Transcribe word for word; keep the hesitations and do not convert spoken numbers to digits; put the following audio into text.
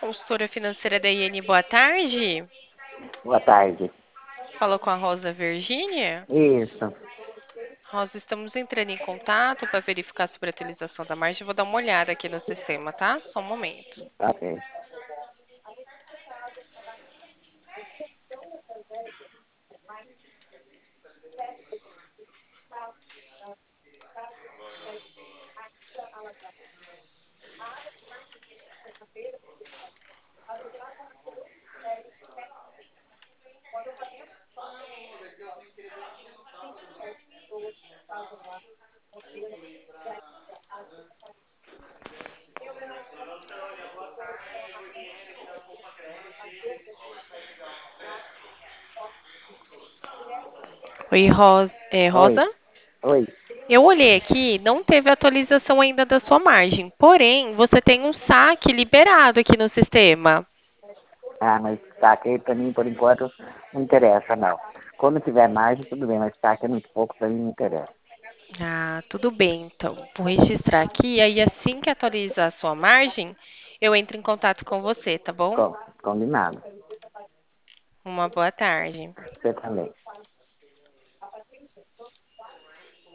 consultora financeira da I N, boa tarde. Boa tarde. Falou com a Rosa Virgínia. Isso. Rosa, estamos entrando em contato para verificar sobre a atualização da margem. Vou dar uma olhada aqui no sistema, tá? Só um momento. Ok. Oi, Rosa. É, Oi. Rosa? Oi. Eu olhei aqui, não teve atualização ainda da sua margem. Porém, você tem um saque liberado aqui no sistema. Ah, mas saque pra mim, por enquanto, não interessa, não. Quando tiver margem, tudo bem, mas saque é muito pouco, pra mim não interessa. Ah, tudo bem, então. Vou registrar aqui, aí assim que atualizar a sua margem, eu entro em contato com você, tá bom? Com, combinado. Uma boa tarde. Você também.